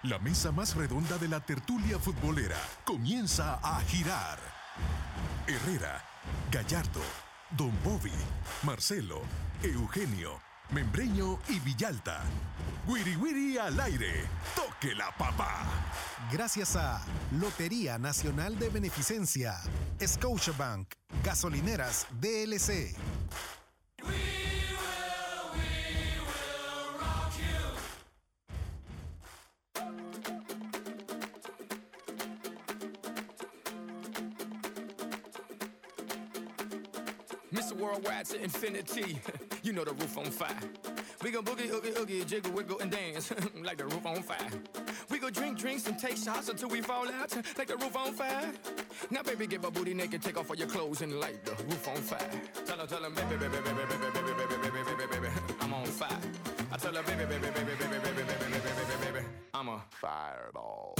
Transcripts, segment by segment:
La mesa más redonda de la tertulia futbolera comienza a girar. Herrera, Gallardo, Don Bobby, Marcelo, Eugenio, Membreño y Villalta. Wiri Wiri al aire. ¡Toque la papá! Gracias a Lotería Nacional de Beneficencia, Scotiabank, Gasolineras DLC. Mr. Worldwide to infinity, you know the roof on fire. We gon' boogie, oogie, oogie, jiggle, wiggle, and dance like the roof on fire. We go drink drinks and take shots until we fall out like the roof on fire. Now, baby, get my booty naked, take off all your clothes and light the roof on fire. Tell her, baby, baby, baby, baby, baby, baby, baby, baby, baby, baby, I'm on fire. I tell her, baby, baby, baby, baby, baby, baby, baby, baby, baby, I'm a fireball.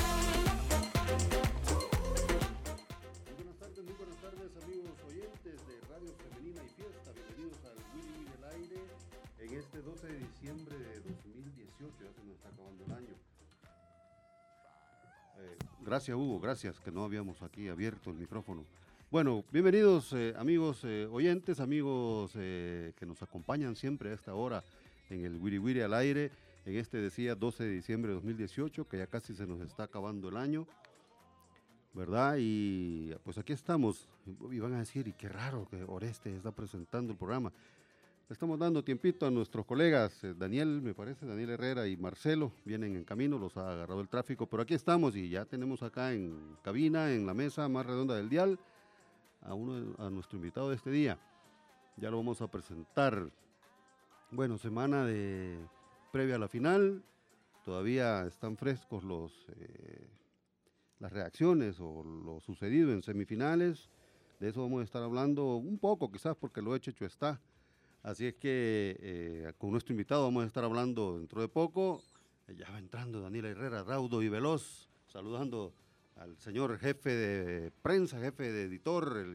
Muy buenas tardes, amigos oyentes de Radio Femenina y Fiesta. Bienvenidos al Wiri Wiri al aire en este 12 de diciembre de 2018. Ya se nos está acabando el año. Gracias, Hugo, gracias, que no habíamos aquí abierto el micrófono. Bueno, bienvenidos amigos oyentes, amigos que nos acompañan siempre a esta hora en el Wiri Wiri al aire, en este, decía, 12 de diciembre de 2018, que ya casi se nos está acabando el año, ¿verdad? Y pues aquí estamos, y van a decir, y qué raro que Oreste está presentando el programa. Le estamos dando tiempito a nuestros colegas, Daniel, me parece, Daniel Herrera y Marcelo, vienen en camino, los ha agarrado el tráfico, pero aquí estamos y ya tenemos acá en cabina, en la mesa más redonda del dial, a nuestro invitado de este día. Ya lo vamos a presentar. Bueno, semana previa a la final, todavía están frescos las reacciones o lo sucedido en semifinales. De eso vamos a estar hablando un poco, quizás porque lo hecho está. Así es que con nuestro invitado vamos a estar hablando dentro de poco. Ya va entrando Daniel Herrera, raudo y veloz, saludando al señor jefe de prensa, jefe de editor, el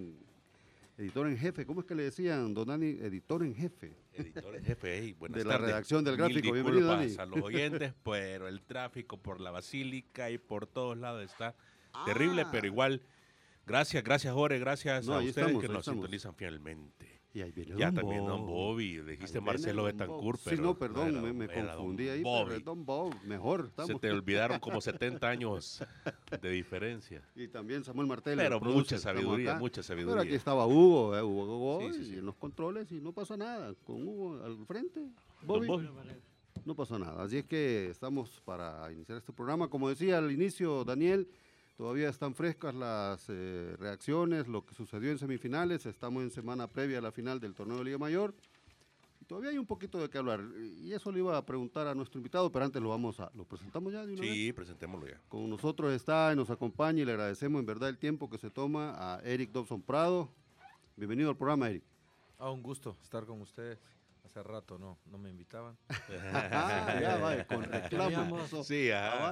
editor en jefe. ¿Cómo es que le decían, don Dani? Editor en jefe. Editor en jefe, hey, buenas de tardes. La redacción del gráfico. Mil Bienvenido, Dani. disculpas a los oyentes, pero el tráfico por la Basílica y por todos lados está terrible, pero igual, gracias Jorge, gracias a ustedes que nos sintonizan fielmente. Y ahí viene ya Don también Bob. Don Bobby, dijiste Marcelo Betancourt, pero... Sí, no, perdón, me confundí ahí, pero es Don Bob, mejor. Se te olvidaron como 70 años de diferencia. Y también Samuel Martel. Pero mucha sabiduría. Pero aquí estaba Hugo sí. en los controles y no pasa nada. Con Hugo al frente, Bobby, no pasa nada. Así es que estamos para iniciar este programa. Como decía al inicio, Daniel, todavía están frescas las reacciones, lo que sucedió en semifinales. Estamos en semana previa a la final del torneo de Liga Mayor. Y todavía hay un poquito de qué hablar. Y eso le iba a preguntar a nuestro invitado, pero antes lo presentamos ya de una vez. Sí, presentémoslo ya. Con nosotros está y nos acompaña y le agradecemos en verdad el tiempo que se toma a Eric Dobson Prado. Bienvenido al programa, Eric. Un gusto estar con ustedes. Hace rato no me invitaban. Ya vaya, con reclamo. Sí,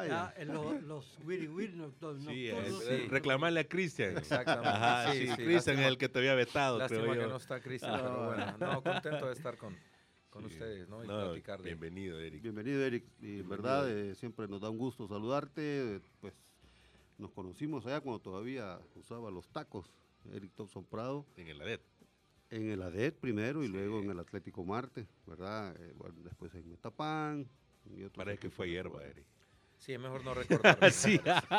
los Wiri Wiri reclamarle a Cristian. Exactamente. Sí, Cristian es el que te había vetado. Lástima que no está Cristian, pero bueno, contento de estar con ustedes, ¿no? Y platicar de... Bienvenido, Eric. Bienvenido, Eric. Y en verdad, siempre nos da un gusto saludarte. Pues nos conocimos allá cuando todavía usaba los tacos, Eric Dobson Prado. En el ADET. En el ADET primero y luego en el Atlético Marte, ¿verdad? Bueno, después en Metapán. Parece que fue hierba, Eric. Sí, es mejor no recordar. Sí.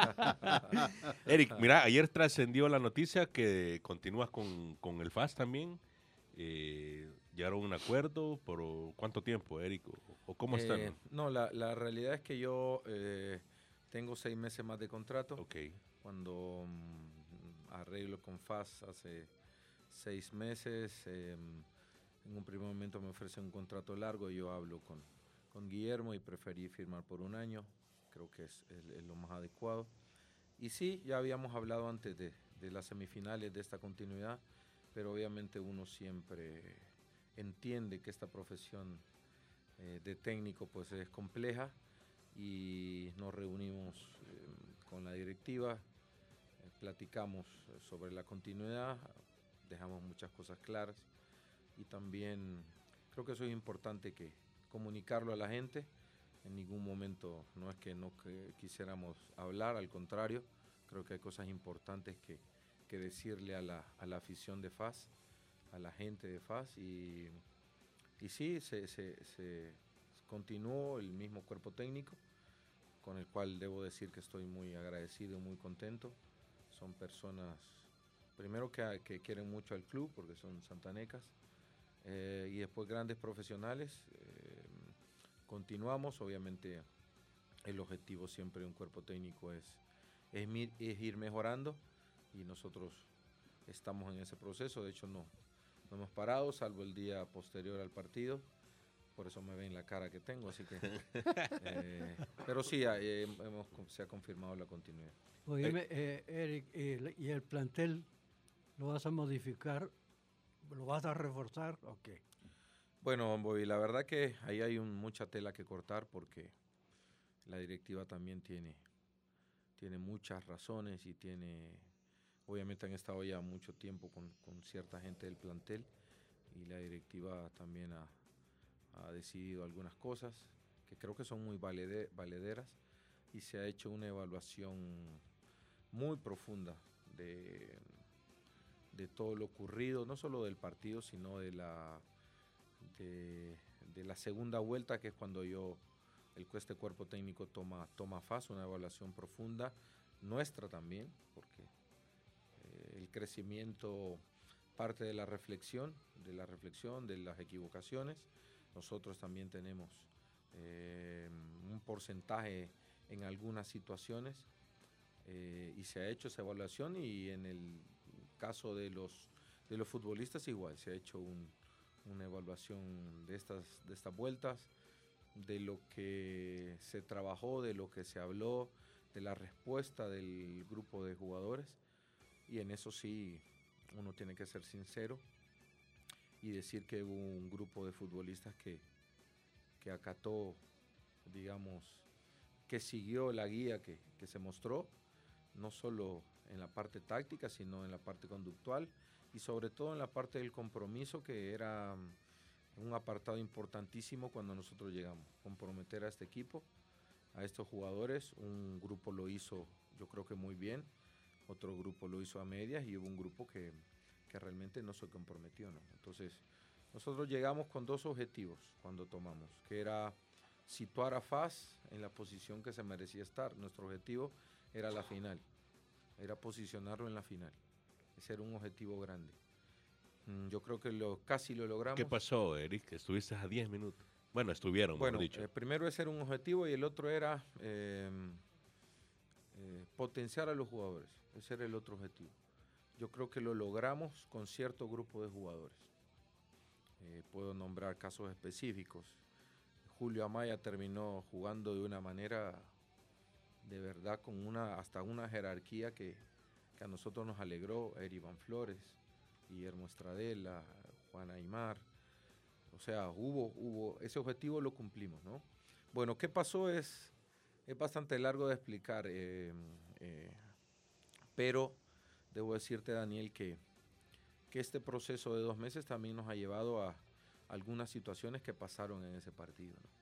Eric, mira, ayer trascendió la noticia que continúas con el FAS también. ¿Llegaron a un acuerdo? ¿Por cuánto tiempo, Eric? ¿O cómo están? No, la realidad es que yo tengo 6 meses más de contrato. Okay. Cuando arreglo con FAS hace 6 meses, en un primer momento me ofrecen un contrato largo, yo hablo con Guillermo y preferí firmar por 1 año, creo que es lo más adecuado. Y sí, ya habíamos hablado antes de las semifinales de esta continuidad, pero obviamente uno siempre entiende que esta profesión de técnico pues es compleja y nos reunimos con la directiva, platicamos sobre la continuidad, dejamos muchas cosas claras y también creo que eso es importante que comunicarlo a la gente. En ningún momento no es que no quisiéramos hablar, al contrario, creo que hay cosas importantes que decirle a la afición de FAS, a la gente de FAS, y sí, se continuó el mismo cuerpo técnico, con el cual debo decir que estoy muy agradecido, muy contento. Son personas, primero que quieren mucho al club, porque son santanecas, y después grandes profesionales. Continuamos, obviamente el objetivo siempre de un cuerpo técnico es ir mejorando, y nosotros estamos en ese proceso. De hecho no hemos parado, salvo el día posterior al partido, por eso me ven la cara que tengo, así que pero sí, se ha confirmado la continuidad. Oíme, Eric, ¿y el plantel lo vas a modificar? ¿Lo vas a reforzar o qué? Bueno, Bobby, la verdad que ahí hay mucha tela que cortar, porque la directiva también tiene muchas razones, y obviamente han estado ya mucho tiempo con cierta gente del plantel, y la directiva también ha decidido algunas cosas que creo que son muy valederas, y se ha hecho una evaluación muy profunda de todo lo ocurrido, no solo del partido, sino de la segunda vuelta, que es cuando este cuerpo técnico toma FAS, una evaluación profunda nuestra también, porque el crecimiento parte de la reflexión, de las equivocaciones. Nosotros también tenemos un porcentaje en algunas situaciones, y se ha hecho esa evaluación, y en el caso de los futbolistas igual, se ha hecho una evaluación de estas vueltas, de lo que se trabajó, de lo que se habló, de la respuesta del grupo de jugadores, y en eso sí uno tiene que ser sincero y decir que hubo un grupo de futbolistas que acató, digamos, que siguió la guía que se mostró, no solo en la parte táctica, sino en la parte conductual, y sobre todo en la parte del compromiso, que era un apartado importantísimo cuando nosotros llegamos, comprometer a este equipo, a estos jugadores. Un grupo lo hizo, yo creo que muy bien, otro grupo lo hizo a medias, y hubo un grupo que realmente no se comprometió, ¿no? Entonces, nosotros llegamos con dos objetivos cuando tomamos, que era situar a FAS en la posición que se merecía estar. Nuestro objetivo era la final, era posicionarlo en la final. Ese era un objetivo grande. Yo creo que casi lo logramos. ¿Qué pasó, Eric? Estuviste a 10 minutos. Bueno, estuvieron, bueno, mejor dicho. Primero ese era un objetivo, y el otro era potenciar a los jugadores. Ese era el otro objetivo. Yo creo que lo logramos con cierto grupo de jugadores. Puedo nombrar casos específicos. Julio Amaya terminó jugando de una manera, de verdad, con hasta una jerarquía que a nosotros nos alegró. Iván Flores, Guillermo Estradela, Juan Aymar. O sea, hubo ese objetivo, lo cumplimos, ¿no? Bueno, ¿qué pasó? Es bastante largo de explicar, pero debo decirte, Daniel, que este proceso de 2 meses también nos ha llevado a algunas situaciones que pasaron en ese partido, ¿no?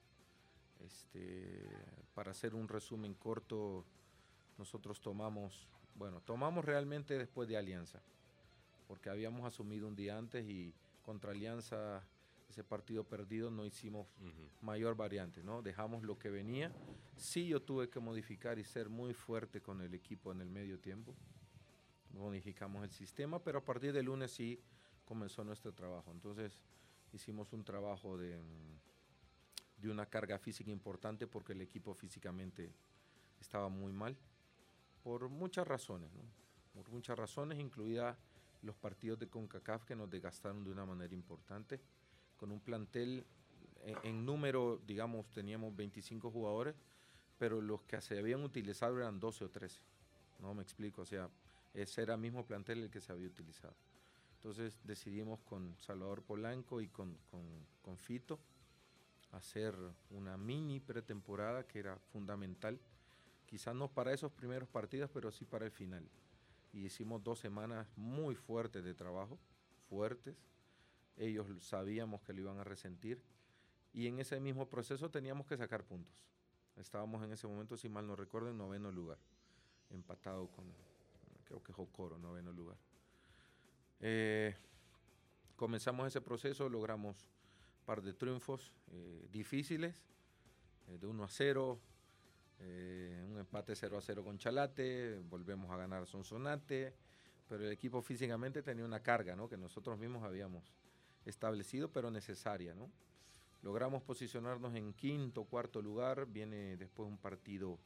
Para hacer un resumen corto, nosotros tomamos realmente después de Alianza, porque habíamos asumido un día antes, y contra Alianza, ese partido perdido, no hicimos mayor variante, ¿no? Dejamos lo que venía. Sí, yo tuve que modificar y ser muy fuerte con el equipo en el medio tiempo. Modificamos el sistema, pero a partir del lunes sí comenzó nuestro trabajo. Entonces hicimos un trabajo de una carga física importante, porque el equipo físicamente estaba muy mal, por muchas razones, ¿no? Por muchas razones, incluida los partidos de CONCACAF, que nos desgastaron de una manera importante, con un plantel en número, digamos, teníamos 25 jugadores, pero los que se habían utilizado eran 12 o 13, ¿no? Me explico, o sea, ese era el mismo plantel el que se había utilizado. Entonces decidimos con Salvador Polanco y con Fito hacer una mini pretemporada, que era fundamental, quizás no para esos primeros partidos, pero sí para el final. Y hicimos 2 semanas muy fuertes de trabajo, fuertes. Ellos sabíamos que lo iban a resentir, y en ese mismo proceso teníamos que sacar puntos. Estábamos en ese momento, si mal no recuerdo, en 9º lugar, empatado con, creo que Jocoro, 9º lugar. Comenzamos ese proceso, logramos un par de triunfos difíciles, de 1-0, un empate 0-0 con Chalate, volvemos a ganar a Sonsonate, pero el equipo físicamente tenía una carga, ¿no?, que nosotros mismos habíamos establecido, pero necesaria, ¿no? Logramos posicionarnos en 5º, 4º lugar, viene después un partido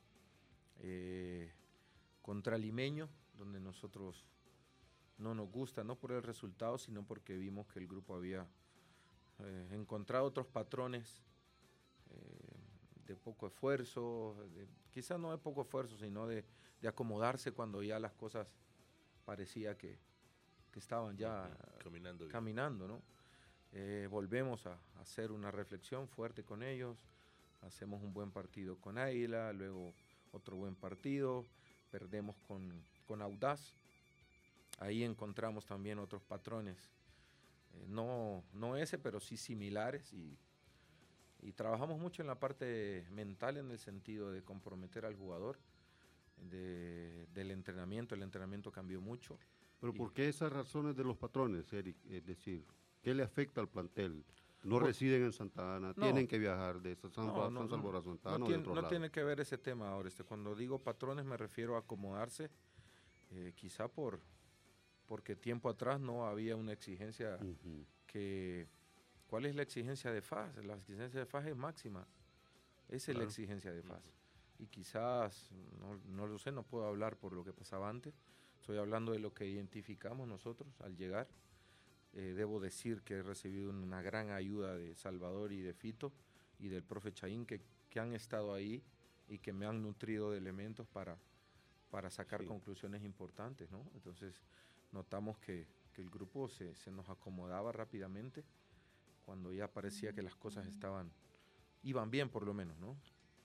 contra Limeño, donde nosotros no nos gusta, no por el resultado, sino porque vimos que el grupo había encontrado otros patrones de poco esfuerzo, quizás no de poco esfuerzo, sino de acomodarse cuando ya las cosas parecía que estaban ya caminando, ¿no? Volvemos a hacer una reflexión fuerte con ellos, hacemos un buen partido con Águila, luego otro buen partido, perdemos con Audaz. Ahí encontramos también otros patrones, no ese, pero sí similares, y trabajamos mucho en la parte mental, en el sentido de comprometer al jugador, del entrenamiento. El entrenamiento cambió mucho. ¿Pero por qué esas razones de los patrones, Eric? Es decir, ¿qué le afecta al plantel? No residen en Santa Ana, tienen que viajar de San Salvador a Santa Ana o de otro lado. No tiene que ver ese tema ahora. Cuando digo patrones me refiero a acomodarse, quizá porque tiempo atrás no había una exigencia ¿Cuál es la exigencia de FAS? La exigencia de FAS es máxima. Esa es la exigencia de FAS. Y quizás, no lo sé, no puedo hablar por lo que pasaba antes. Estoy hablando de lo que identificamos nosotros al llegar. Debo decir que he recibido una gran ayuda de Salvador y de Fito y del profe Chaín, que han estado ahí y que me han nutrido de elementos para sacar conclusiones importantes, ¿no? Entonces notamos que el grupo se nos acomodaba rápidamente cuando ya parecía que las cosas iban bien, por lo menos, ¿no?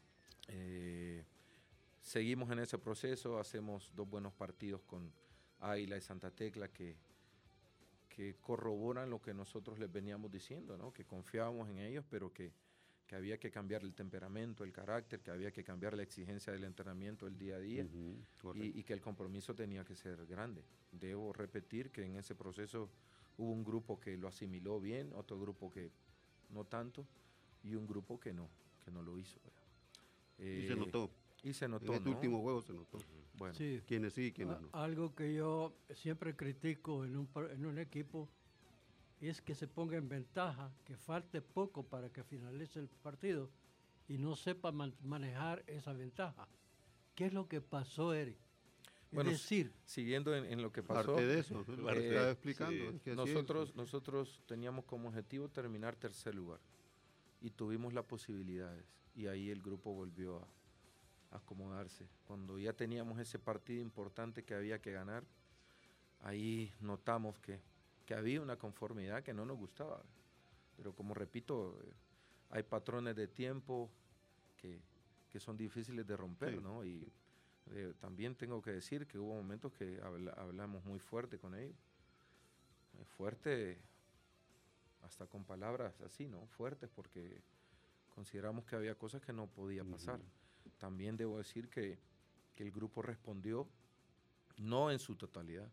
Seguimos en ese proceso, hacemos 2 buenos partidos con Águila y Santa Tecla que corroboran lo que nosotros les veníamos diciendo, ¿no? Que confiábamos en ellos, pero que había que cambiar el temperamento, el carácter, que había que cambiar la exigencia del entrenamiento, el día a día, y que el compromiso tenía que ser grande. Debo repetir que en ese proceso hubo un grupo que lo asimiló bien, otro grupo que no tanto, y un grupo que no lo hizo. Y se notó. En este último juego se notó. Bueno, Sí. Quiénes sí y quiénes no. Algo que yo siempre critico en un equipo es que se ponga en ventaja, que falte poco para que finalice el partido y no sepa manejar esa ventaja. ¿Qué es lo que pasó, Eric? Bueno, es decir, siguiendo en lo que pasó, parte de eso, lo que estaba explicando. Sí. Es que nosotros teníamos como objetivo terminar 3er lugar y tuvimos las posibilidades, y ahí el grupo volvió a acomodarse. Cuando ya teníamos ese partido importante que había que ganar, ahí notamos que había una conformidad que no nos gustaba. Pero como repito, hay patrones de tiempo que son difíciles de romper, ¿no? Y también tengo que decir que hubo momentos que hablamos muy fuerte con ellos. Fuerte, hasta con palabras así, ¿no? Fuertes, porque consideramos que había cosas que no podía pasar. También debo decir que el grupo respondió, no en su totalidad.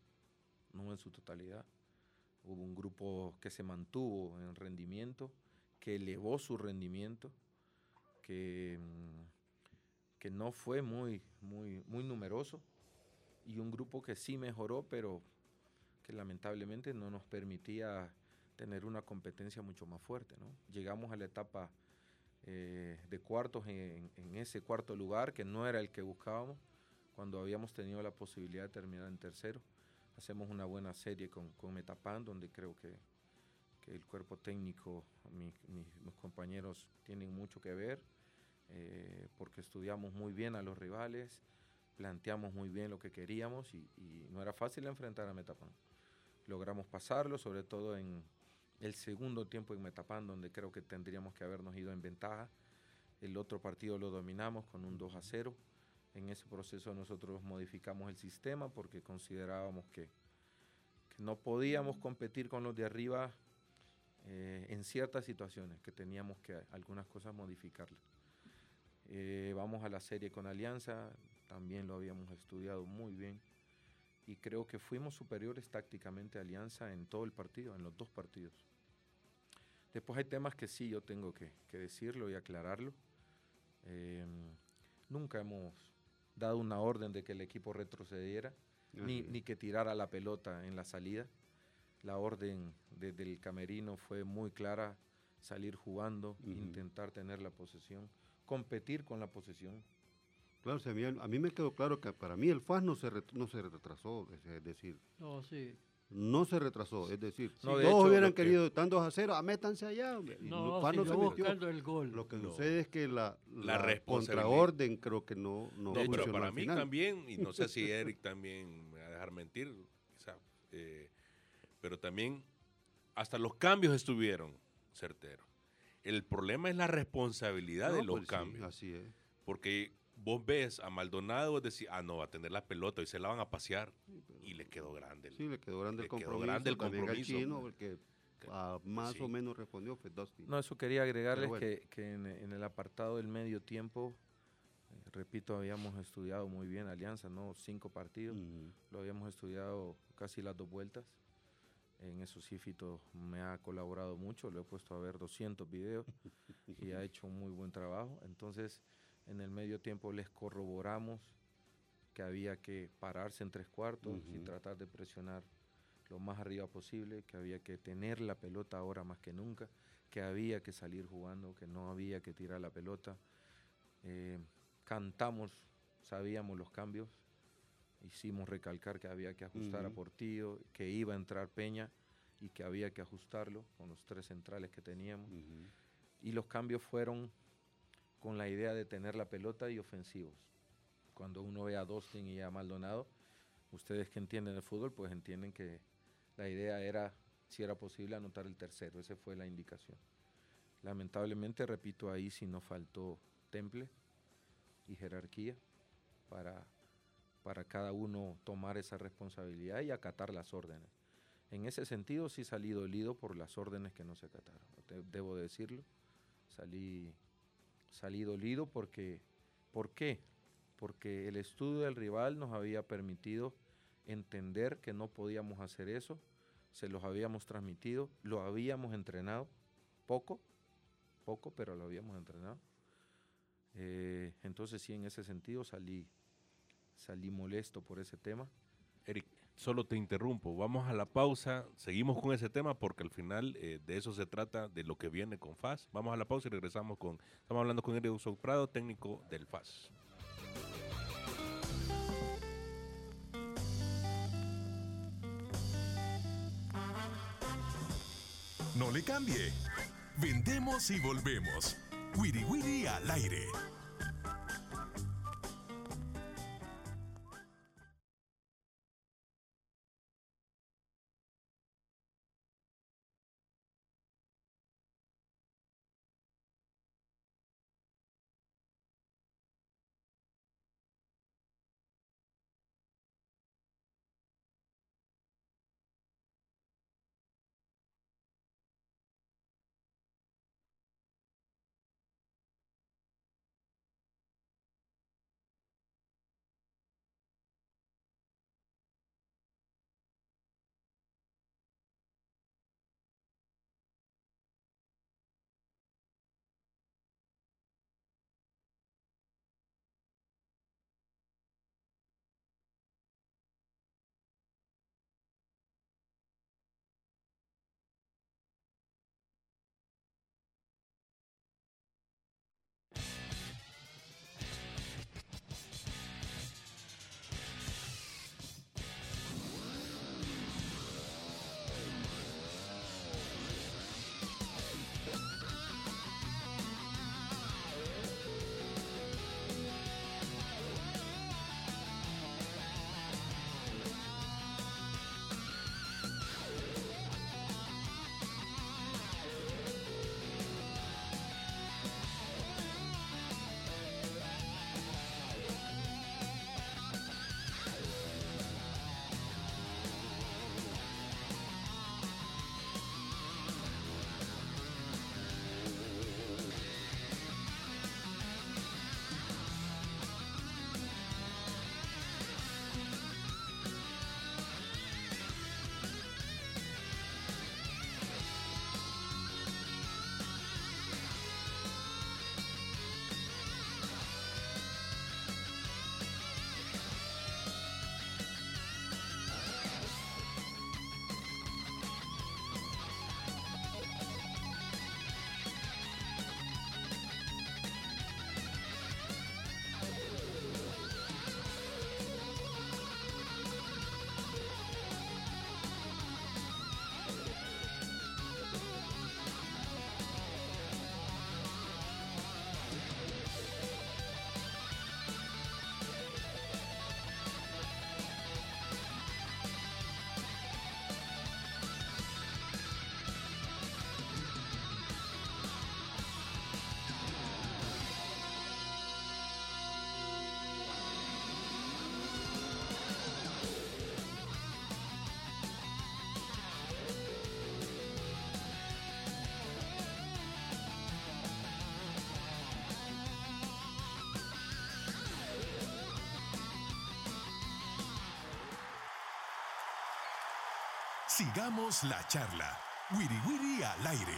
Hubo un grupo que se mantuvo en rendimiento, que elevó su rendimiento, que no fue muy numeroso, y un grupo que sí mejoró, pero que lamentablemente no nos permitía tener una competencia mucho más fuerte, ¿no? Llegamos a la etapa de cuartos en ese 4º lugar, que no era el que buscábamos, cuando habíamos tenido la posibilidad de terminar en 3º. Hacemos una buena serie con Metapan, donde creo que el cuerpo técnico, mis compañeros tienen mucho que ver, porque estudiamos muy bien a los rivales, planteamos muy bien lo que queríamos, y no era fácil enfrentar a Metapan. Logramos pasarlo, sobre todo en el segundo tiempo en Metapan, donde creo que tendríamos que habernos ido en ventaja. El otro partido lo dominamos con un 2-0. En ese proceso nosotros modificamos el sistema porque considerábamos que no podíamos competir con los de arriba en ciertas situaciones que teníamos que algunas cosas modificarlas. Vamos a la serie con Alianza, también lo habíamos estudiado muy bien y creo que fuimos superiores tácticamente a Alianza en todo el partido, en los 2 partidos. Después hay temas que sí yo tengo que decirlo y aclararlo. Nunca hemos dado una orden de que el equipo retrocediera, ni que tirara la pelota en la salida. La orden desde el camerino fue muy clara: salir jugando, intentar tener la posesión, competir con la posesión. Claro, si a mí me quedó claro que para mí el FAS no se retrasó, es decir, No, sí. no se retrasó, es decir, si No, de todos hecho, hubieran lo que- querido, están 2-0, métanse allá, hombre. Y No, FAS no siguió se metió. buscando el gol. Lo que No. sucede es que la responsabilidad. contraorden creo que no No, funcionó pero para al mí final. también, y no sé si Eric también me va a dejar mentir, quizá, pero también hasta los cambios estuvieron certeros. El problema es la responsabilidad No, de los pues sí, cambios. así es. Porque vos ves a Maldonado y decís, no, va a tener la pelota y se la van a pasear. Y le quedó grande. Sí, le quedó grande el le quedó compromiso. grande el También al compromiso. chino, el que más Sí. o menos respondió fue Dusty. No, eso quería agregarles Pero bueno. que en el apartado del medio tiempo, repito, habíamos estudiado muy bien Alianza, ¿no? 5 partidos, lo habíamos estudiado casi las 2 vueltas. En eso sí, Fito me ha colaborado mucho, lo he puesto a ver 200 videos y ha hecho un muy buen trabajo. Entonces, en el medio tiempo les corroboramos que había que pararse en 3/4 y tratar de presionar lo más arriba posible, que había que tener la pelota ahora más que nunca, que había que salir jugando, que no había que tirar la pelota. Cantamos, sabíamos los cambios, hicimos recalcar que había que ajustar a Portillo, que iba a entrar Peña y que había que ajustarlo con los 3 centrales que teníamos. Y los cambios fueron con la idea de tener la pelota y ofensivos. Cuando uno ve a Dustin y a Maldonado, ustedes que entienden el fútbol, pues entienden que la idea era, si era posible, anotar el tercero. Esa fue la indicación. Lamentablemente, repito, ahí sí nos faltó temple y jerarquía para cada uno tomar esa responsabilidad y acatar las órdenes. En ese sentido sí salí dolido por las órdenes que no se acataron, debo decirlo. Salí dolido porque, ¿por qué? Porque el estudio del rival nos había permitido entender que no podíamos hacer eso, se los habíamos transmitido, lo habíamos entrenado, poco, pero lo habíamos entrenado. Entonces sí, en ese sentido salí molesto por ese tema. Eric, solo te interrumpo. Vamos a la pausa. Seguimos con ese tema porque al final de eso se trata, de lo que viene con FAS. Vamos a la pausa y regresamos estamos hablando con Eric Prado, técnico del FAS. No le cambie. Vendemos y volvemos. Wiri Wiri al aire. Sigamos la charla. Wiri Wiri al aire.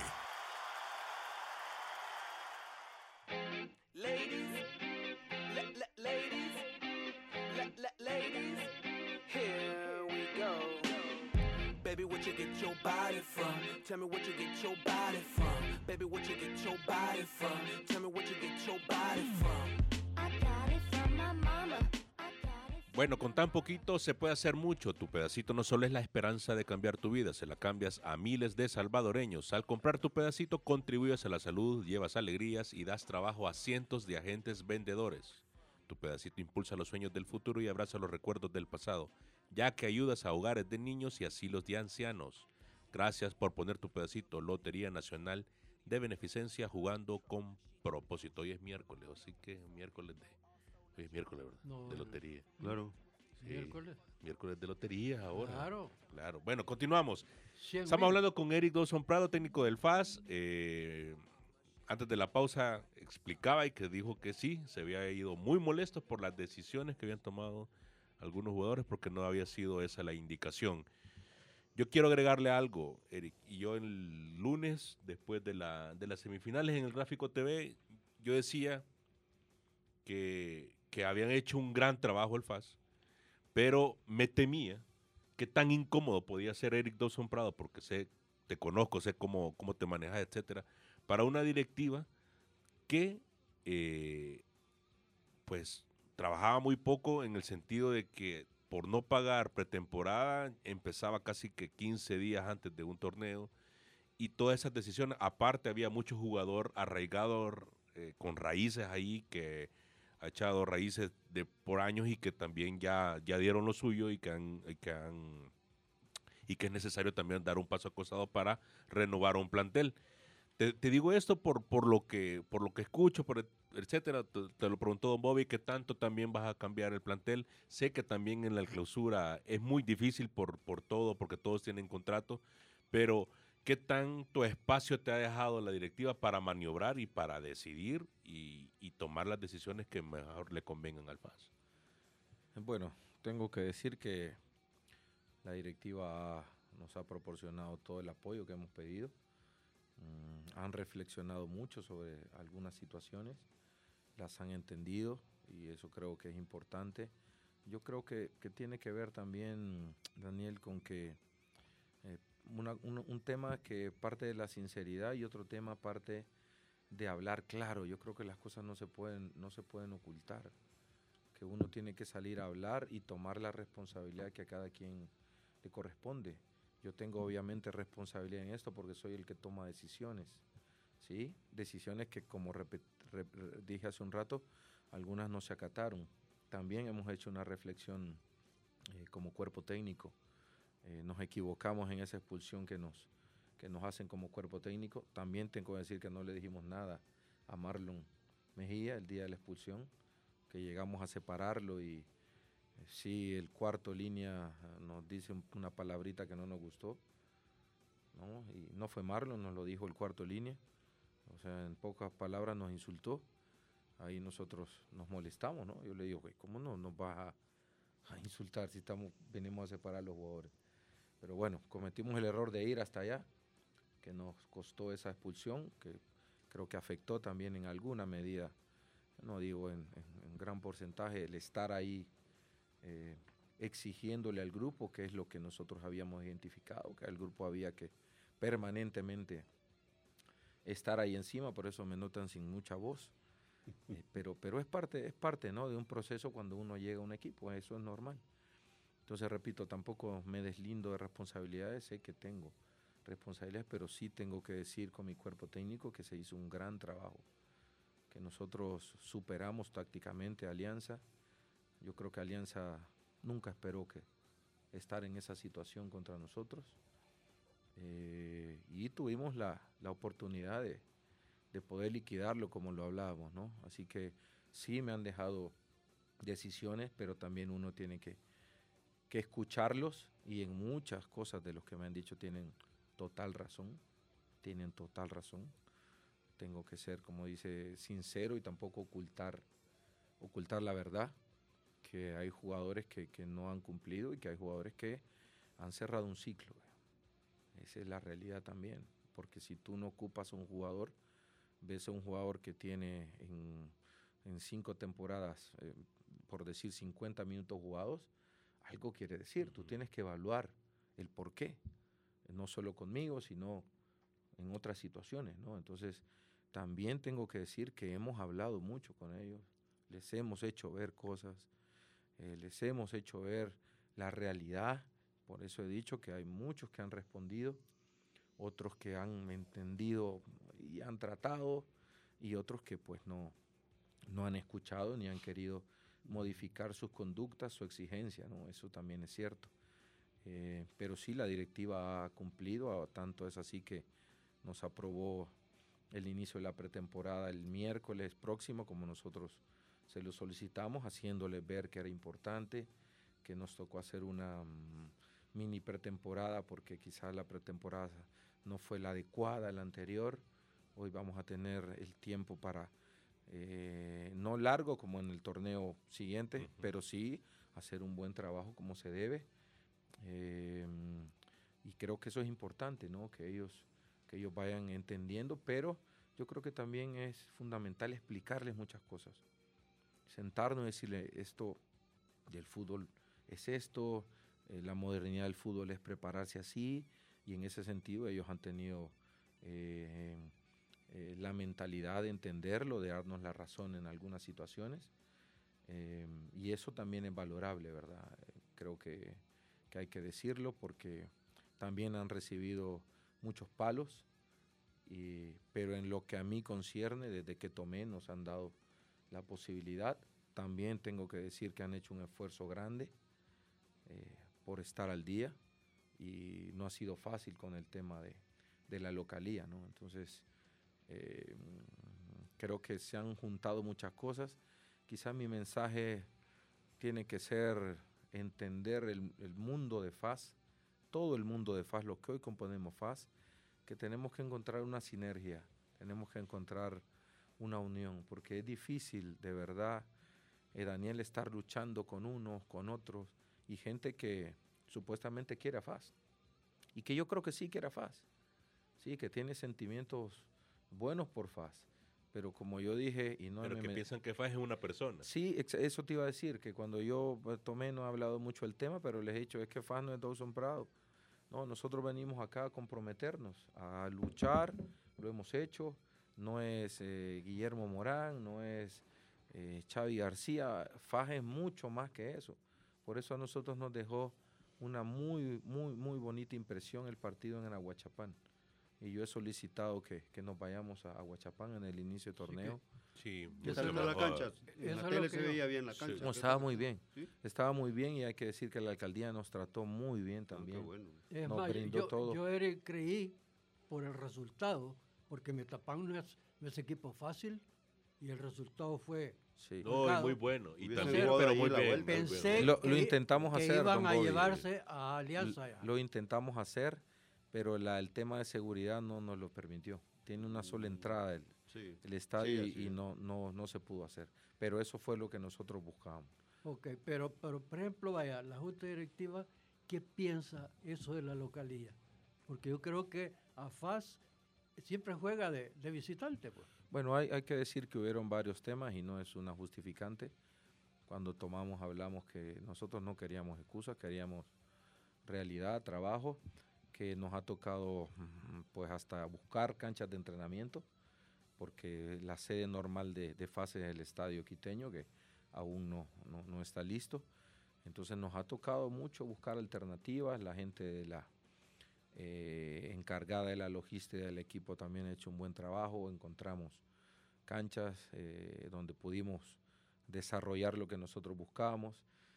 Ladies, here we go. Baby, what you get your body from? Tell me what you get your body from. Baby, what you get your body from? Tell me what you get your body from. I got it from my mama. Bueno, con tan poquito se puede hacer mucho. Tu pedacito no solo es la esperanza de cambiar tu vida, se la cambias a miles de salvadoreños. Al comprar tu pedacito, contribuyes a la salud, llevas alegrías y das trabajo a cientos de agentes vendedores. Tu pedacito impulsa los sueños del futuro y abraza los recuerdos del pasado, ya que ayudas a hogares de niños y asilos de ancianos. Gracias por poner tu pedacito. Lotería Nacional de Beneficencia, jugando con propósito. Hoy es miércoles, así que hoy es miércoles, ¿verdad? No, de lotería. Claro. Sí, Miércoles. miércoles de lotería ahora. Claro. Bueno, continuamos. 100,000. Estamos hablando con Eric Dawson Prado, técnico del FAS. Antes de la pausa explicaba y que dijo que sí, se había ido muy molesto por las decisiones que habían tomado algunos jugadores porque no había sido esa la indicación. Yo quiero agregarle algo, Eric. Y yo el lunes, después de las semifinales en el Gráfico TV, yo decía que habían hecho un gran trabajo el FAS, pero me temía que tan incómodo podía ser Eric Dawson Prado, porque te conozco, sé cómo te manejas, etcétera, para una directiva que pues trabajaba muy poco en el sentido de que por no pagar pretemporada empezaba casi que 15 días antes de un torneo y todas esas decisiones, aparte había mucho jugador arraigado con raíces ahí que ha echado raíces por años y que también ya dieron lo suyo y que es necesario también dar un paso al costado para renovar un plantel. Te digo esto por lo que escucho, etcétera. Te lo preguntó Don Bobby, ¿qué tanto también vas a cambiar el plantel? Sé que también en la clausura es muy difícil por todo, porque todos tienen contrato, pero ¿qué tanto espacio te ha dejado la directiva para maniobrar y para decidir y tomar las decisiones que mejor le convengan al FAS? Bueno, tengo que decir que la directiva nos ha proporcionado todo el apoyo que hemos pedido. Han reflexionado mucho sobre algunas situaciones, las han entendido y eso creo que es importante. Yo creo que tiene que ver también, Daniel, con que un tema que parte de la sinceridad y otro tema parte de hablar claro. Yo creo que las cosas no se pueden ocultar, que uno tiene que salir a hablar y tomar la responsabilidad que a cada quien le corresponde. Yo tengo obviamente responsabilidad en esto porque soy el que toma decisiones, ¿sí? Decisiones que, como dije hace un rato, algunas no se acataron. También hemos hecho una reflexión como cuerpo técnico. Nos equivocamos en esa expulsión que nos hacen como cuerpo técnico. También tengo que decir que no le dijimos nada a Marlon Mejía el día de la expulsión, que llegamos a separarlo y sí, el cuarto línea nos dice una palabrita que no nos gustó, ¿no? Y no fue Marlon, nos lo dijo el cuarto línea. O sea, en pocas palabras nos insultó. Ahí nosotros nos molestamos, ¿no? Yo le digo, ¿cómo no nos vas a insultar si venimos a separar a los jugadores? Pero bueno, cometimos el error de ir hasta allá, que nos costó esa expulsión, que creo que afectó también en alguna medida, no digo en gran porcentaje, el estar ahí exigiéndole al grupo, que es lo que nosotros habíamos identificado, que al grupo había que permanentemente estar ahí encima, por eso me notan sin mucha voz, pero es parte, ¿no?, de un proceso cuando uno llega a un equipo, eso es normal. Entonces, repito, tampoco me deslindo de responsabilidades, sé que tengo responsabilidades, pero sí tengo que decir con mi cuerpo técnico que se hizo un gran trabajo, que nosotros superamos tácticamente a Alianza. Yo creo que Alianza nunca esperó estar en esa situación contra nosotros y tuvimos la oportunidad de poder liquidarlo como lo hablábamos, ¿no? Así que sí me han dejado decisiones, pero también uno tiene que escucharlos y en muchas cosas de los que me han dicho tienen total razón. Tengo que ser, como dice, sincero y tampoco ocultar la verdad, que hay jugadores que no han cumplido y que hay jugadores que han cerrado un ciclo. Esa es la realidad también, porque si tú no ocupas un jugador, ves a un jugador que tiene en 5 temporadas, por decir 50 minutos jugados, algo quiere decir. Tú tienes que evaluar el por qué, no solo conmigo, sino en otras situaciones, ¿no? Entonces, también tengo que decir que hemos hablado mucho con ellos, les hemos hecho ver cosas, les hemos hecho ver la realidad. Por eso he dicho que hay muchos que han respondido, otros que han entendido y han tratado, y otros que pues no han escuchado ni han querido modificar sus conductas, su exigencia, ¿no? Eso también es cierto. Pero sí, la directiva ha cumplido, tanto es así que nos aprobó el inicio de la pretemporada el miércoles próximo, como nosotros se lo solicitamos, haciéndoles ver que era importante, que nos tocó hacer una mini pretemporada porque quizás la pretemporada no fue la adecuada, la anterior. Hoy vamos a tener el tiempo para, no largo como en el torneo siguiente, pero sí hacer un buen trabajo como se debe. Y creo que eso es importante, ¿no? Que ellos vayan entendiendo, pero yo creo que también es fundamental explicarles muchas cosas. Sentarnos y decirle, esto del fútbol es esto, la modernidad del fútbol es prepararse así, y en ese sentido ellos han tenido la mentalidad de entenderlo, de darnos la razón en algunas situaciones, y eso también es valorable, ¿verdad? Creo que hay que decirlo, porque también han recibido muchos palos, pero en lo que a mí concierne, desde que tomé, nos han dado la posibilidad. También tengo que decir que han hecho un esfuerzo grande por estar al día, y no ha sido fácil con el tema de la localía, ¿no? Entonces, creo que se han juntado muchas cosas. Quizás mi mensaje tiene que ser entender el mundo de FAS, todo el mundo de FAS, lo que hoy componemos FAS, que tenemos que encontrar una sinergia, tenemos que encontrar una unión, porque es difícil, de verdad, Daniel, estar luchando con unos, con otros, y gente que supuestamente quiere a FAS, y que yo creo que sí quiere a FAS, sí, que tiene sentimientos buenos por FAS, pero como yo dije, y no Pero que piensan que FAS es una persona. Sí, eso te iba a decir, que cuando yo tomé no he hablado mucho del tema, pero les he dicho, es que FAS no es Dawson Prado. No, nosotros venimos acá a comprometernos, a luchar, lo hemos hecho. No es Guillermo Morán, no es Xavi García, FAS es mucho más que eso. Por eso a nosotros nos dejó una muy, muy, muy bonita impresión el partido en Aguachapán. Y yo he solicitado que nos vayamos a Aguachapán en el inicio del torneo. Sí, ¿Qué tal está la cancha? En la tele se veía bien la cancha. No, estaba muy bien. ¿Sí? Estaba muy bien, y hay que decir que la alcaldía nos trató muy bien también. Qué bueno. Es Nos más, brindó todo. yo creí por el resultado, porque Metapán no es equipo fácil, y el resultado fue Sí. No, y muy bueno. Y Hubiese también, jugado pero ahí muy la bien. vuelta. muy pensé bueno. Lo intentamos que hacer, iban don a Bobby. llevarse a Alianza ya. Lo intentamos hacer, pero el tema de seguridad no nos lo permitió. Tiene una sola entrada Sí. el estadio, Sí, así y es. no se pudo hacer. Pero eso fue lo que nosotros buscábamos. Ok, pero por ejemplo, vaya, la Junta Directiva, ¿qué piensa eso de la localía? Porque yo creo que a FAS siempre juega de visitante, pues. Bueno, hay que decir que hubieron varios temas, y no es una justificante. Cuando hablamos que nosotros no queríamos excusas, queríamos realidad, trabajo, que nos ha tocado pues hasta buscar canchas de entrenamiento, porque la sede normal de FAS es el Estadio Quiteño, que aún no está listo. Entonces nos ha tocado mucho buscar alternativas. La gente de la encargada de la logística del equipo también ha hecho un buen trabajo. Encontramos canchas donde pudimos desarrollar lo que nosotros buscábamos.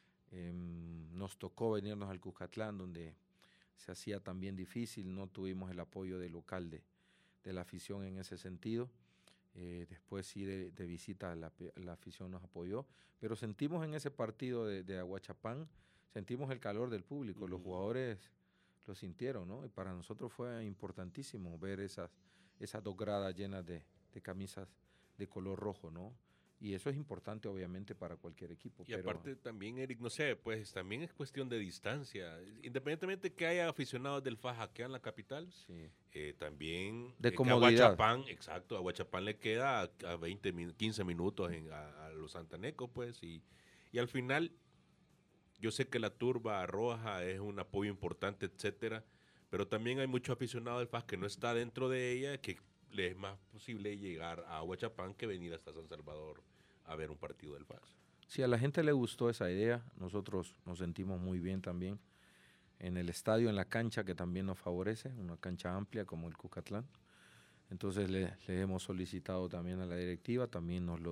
Nos tocó venirnos al Cuscatlán, donde se hacía también difícil. No tuvimos el apoyo del local de la afición en ese sentido. Después sí de visita la afición nos apoyó, pero sentimos en ese partido de Aguachapán, sentimos el calor del público. Los jugadores lo sintieron, ¿no? Y para nosotros fue importantísimo ver esas 2 gradas llenas de camisas de color rojo, ¿no? Y eso es importante, obviamente, para cualquier equipo. Y aparte también, Eric, no sé, pues también es cuestión de distancia. Independientemente que haya aficionados del FAS aquí en la capital, sí, también de que comodidad. a Huachapán le queda a 15 minutos a los santanecos, pues, y al final yo sé que la turba roja es un apoyo importante, etcétera, pero también hay muchos aficionados del FAS que no está dentro de ella, que le es más posible llegar a Huachapán que venir hasta San Salvador a ver un partido del FAS. Si a la gente le gustó esa idea, nosotros nos sentimos muy bien también en el estadio, en la cancha que también nos favorece, una cancha amplia como el Cucatlán. Entonces le hemos solicitado también a la directiva, también nos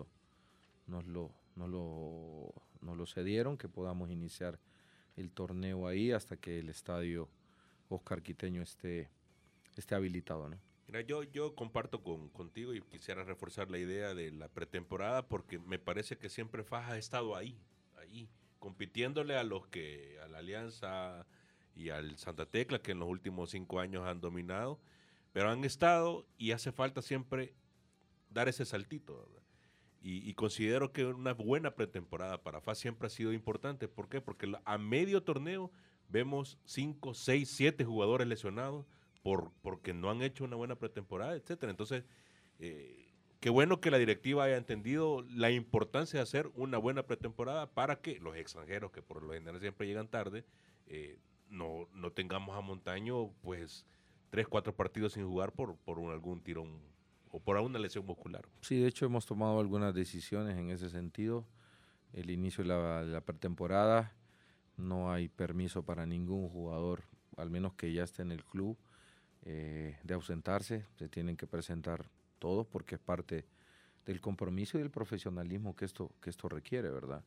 lo cedieron, que podamos iniciar el torneo ahí hasta que el estadio Oscar Quiteño esté habilitado, ¿no? Mira, yo comparto contigo y quisiera reforzar la idea de la pretemporada porque me parece que siempre FAS ha estado ahí, compitiéndole a la Alianza y al Santa Tecla, que en los últimos 5 años han dominado, pero han estado y hace falta siempre dar ese saltito, ¿verdad? Y considero que una buena pretemporada para FAS siempre ha sido importante. ¿Por qué? Porque a medio torneo vemos 5, 6, 7 jugadores lesionados porque no han hecho una buena pretemporada, etcétera. Entonces, qué bueno que la directiva haya entendido la importancia de hacer una buena pretemporada para que los extranjeros, que por lo general siempre llegan tarde, no tengamos a Montaño pues 3, 4 partidos sin jugar por algún tirón o por alguna lesión muscular. Sí, de hecho hemos tomado algunas decisiones en ese sentido. El inicio de la pretemporada, no hay permiso para ningún jugador, al menos que ya esté en el club, de ausentarse. Se tienen que presentar todos porque es parte del compromiso y del profesionalismo que esto requiere, ¿verdad?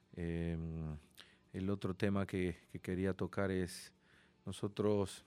El otro tema que quería tocar es, nosotros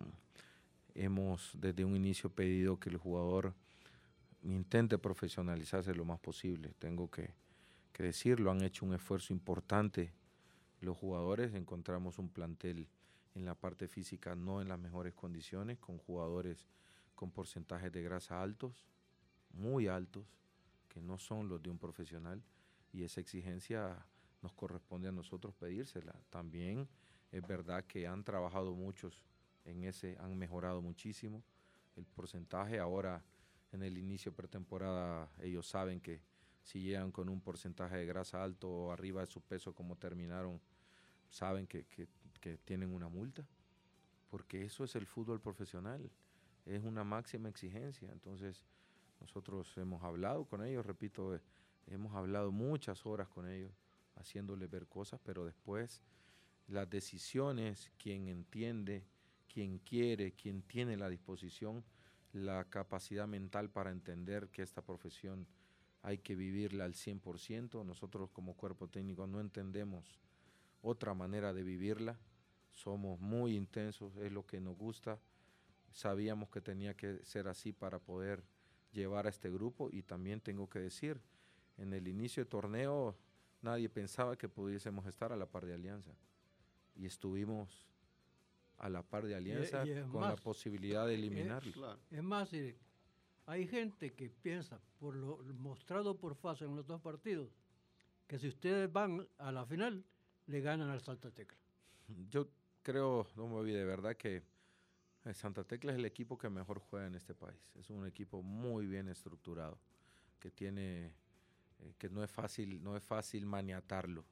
hemos desde un inicio pedido que el jugador intente profesionalizarse lo más posible. Tengo que decirlo, han hecho un esfuerzo importante los jugadores. Encontramos un plantel en la parte física no en las mejores condiciones, con jugadores con porcentajes de grasa altos, muy altos, que no son los de un profesional, y esa exigencia nos corresponde a nosotros pedírsela. También es verdad que han trabajado muchos en ese, han mejorado muchísimo el porcentaje. Ahora en el inicio de pretemporada ellos saben que si llegan con un porcentaje de grasa alto o arriba de su peso como terminaron, saben que tienen una multa, porque eso es el fútbol profesional, es una máxima exigencia. Entonces nosotros hemos hablado con ellos, repito, hemos hablado muchas horas con ellos, haciéndoles ver cosas, pero después las decisiones, quien entiende, quien quiere, quien tiene la disposición, la capacidad mental para entender que esta profesión hay que vivirla al 100%. Nosotros como cuerpo técnico no entendemos otra manera de vivirla, somos muy intensos, es lo que nos gusta, sabíamos que tenía que ser así para poder llevar a este grupo. Y también tengo que decir, en el inicio de torneo nadie pensaba que pudiésemos estar a la par de Alianza, y estuvimos a la par de Alianza con la posibilidad de eliminarlo. Claro. Es más, hay gente que piensa, por lo mostrado por FAS en los 2 partidos, que si ustedes van a la final, le ganan al Santa Tecla. Yo creo, don Bobby, de verdad que Santa Tecla es el equipo que mejor juega en este país. Es un equipo muy bien estructurado, que tiene, que no es fácil maniatarlo,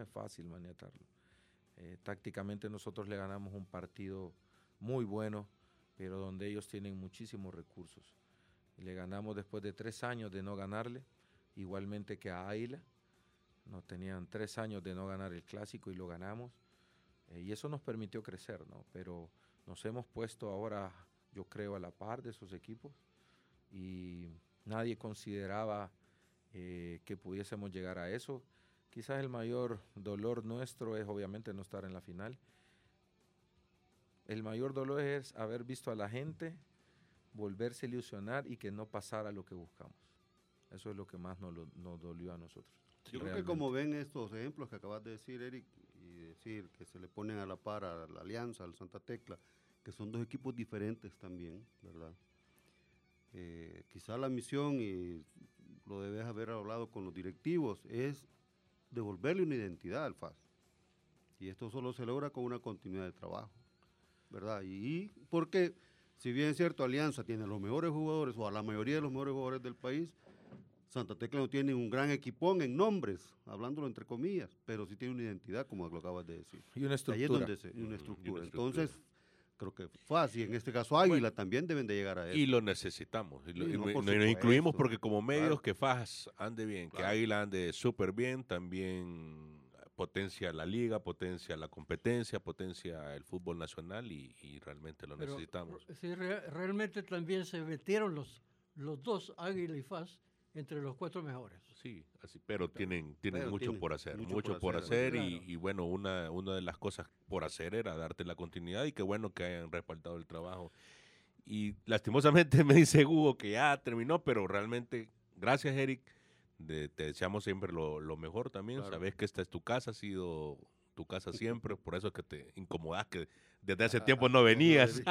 tácticamente nosotros le ganamos un partido muy bueno, pero donde ellos tienen muchísimos recursos. Le ganamos después de 3 años de no ganarle, igualmente que a Águila. Nos tenían 3 años de no ganar el clásico y lo ganamos. Y eso nos permitió crecer, ¿no? Pero nos hemos puesto ahora, yo creo, a la par de esos equipos, y nadie consideraba que pudiésemos llegar a eso. Quizás el mayor dolor nuestro es obviamente no estar en la final. El mayor dolor es haber visto a la gente volverse a ilusionar y que no pasara lo que buscamos. Eso es lo que más nos dolió a nosotros. Yo creo que como ven estos ejemplos que acabas de decir, Eric, y decir que se le ponen a la par a la Alianza, al Santa Tecla, que son 2 equipos diferentes también, ¿verdad? Quizá la misión lo debes haber hablado con los directivos, es devolverle una identidad al FAS. Y esto solo se logra con una continuidad de trabajo, ¿verdad? Y porque, si bien es cierto, Alianza tiene los mejores jugadores, o a la mayoría de los mejores jugadores del país, Santa Tecla no tiene un gran equipón en nombres, hablándolo entre comillas, pero sí tiene una identidad, como lo acabas de decir. Y una Ahí es donde una estructura. Entonces, creo que FAS, y en este caso Águila, también deben de llegar a eso. Y lo necesitamos. Y Sí, lo- y no, por nos supuesto. incluimos porque como medios Claro. que FAS ande bien, que Claro. Águila ande súper bien, también potencia la liga, potencia la competencia, potencia el fútbol nacional y realmente lo Pero, necesitamos. sí, realmente también se metieron los dos, Águila y FAS, entre los 4 mejores. Sí, así, pero tienen Pero mucho tienen por hacer, mucho mucho por por hacer, hacer claro. y bueno, una de las cosas por hacer era darte la continuidad y qué bueno que hayan respaldado el trabajo. Y lastimosamente me dice Hugo que ya terminó, pero realmente, gracias Eric, te deseamos siempre lo mejor también. Claro. Sabes que esta es tu casa, ha sido tu casa siempre, por eso es que te incomodas que desde hace tiempo no venías.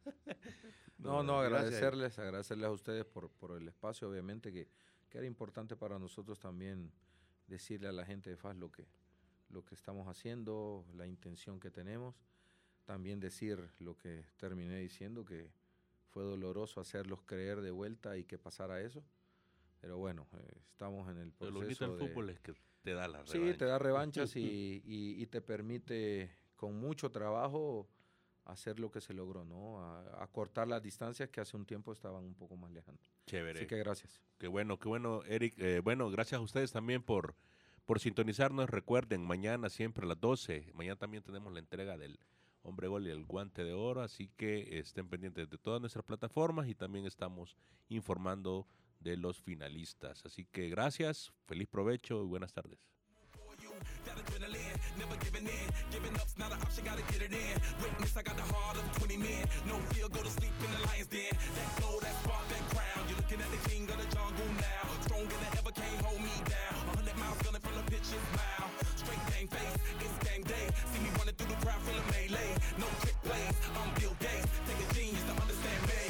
No, Gracias. agradecerles a ustedes por el espacio, obviamente que era importante para nosotros también decirle a la gente de FAS lo que estamos haciendo, la intención que tenemos, también decir lo que terminé diciendo, que fue doloroso hacerlos creer de vuelta y que pasara eso, pero bueno, estamos en el Lo bonito proceso del fútbol es que te da la Sí, revancha. te da revanchas y te permite con mucho trabajo hacer lo que se logró, ¿no? A cortar las distancias que hace un tiempo estaban un poco más lejanas. Chévere. Así que gracias. Qué bueno, Eric. Bueno, gracias a ustedes también por sintonizarnos. Recuerden, mañana siempre a las 12. Mañana también tenemos la entrega del Hombre Gol y el Guante de Oro, así que estén pendientes de todas nuestras plataformas y también estamos informando de los finalistas. Así que gracias, feliz provecho y buenas tardes. That adrenaline, never giving in. Giving up's not an option, gotta get it in. Witness, I got the heart of 20 men. No fear, go to sleep in the lion's den. That glow, that spark, that crown. You're looking at the king of the jungle now. Stronger than ever, can't hold me down. 100 miles gunning from the pitcher's mile. Straight gang face, it's gang day. See me running through the crowd, feeling melee. No trick plays, I'm Bill Gates. Take a genius to understand me.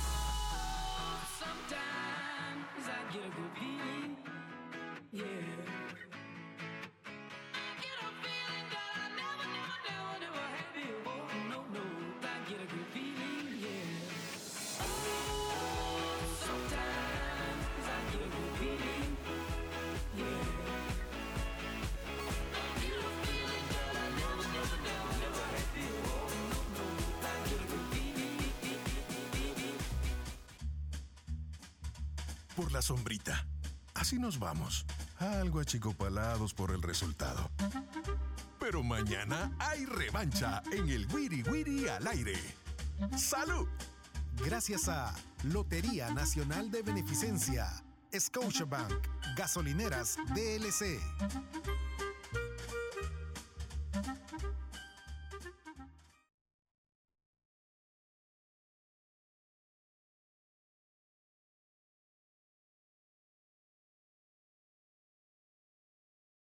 Sometimes I get a good feeling, yeah. I get a feeling that I never had before. No, I get a good feeling, yeah. Sometimes I get a good feeling, yeah. I get a feeling that I never had before. No, I get a good feeling. Por la sombrita. Así nos vamos, algo achicopalados por el resultado. Pero mañana hay revancha en el Wiri Wiri al aire. ¡Salud! Gracias a Lotería Nacional de Beneficencia, Scotiabank, Gasolineras DLC.